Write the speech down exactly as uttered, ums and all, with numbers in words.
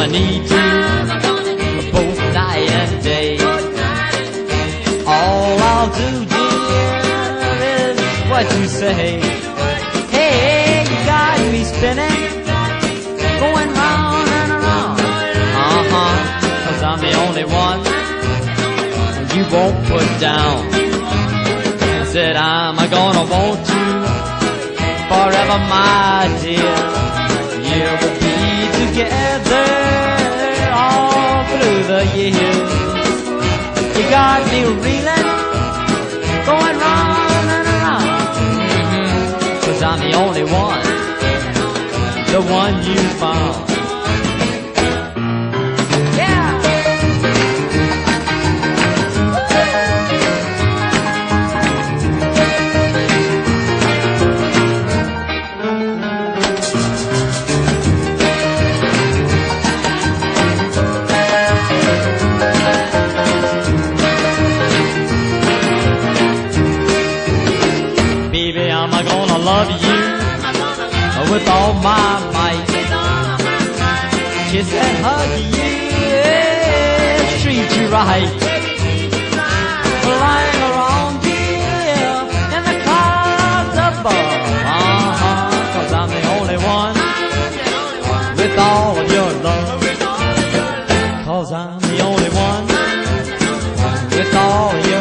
gonna need you both night and day. All I'll do, dear, is what you say. Hey, you got me spinning, going round and around. Uh-huh, 'cause I'm the only one you won't put down. I said I'm gonna want you forever, my dear. Yeah, we'll be together all through the years. You got me reeling, going round and around. Mm-hmm. 'Cause I'm the only one, the one you found. Love you with all my might, kiss and hug you, yeah, treat you right, flying around you in the clouds above. Uh-huh, 'cause I'm the only one with all of your love. 'Cause I'm the only one with all of your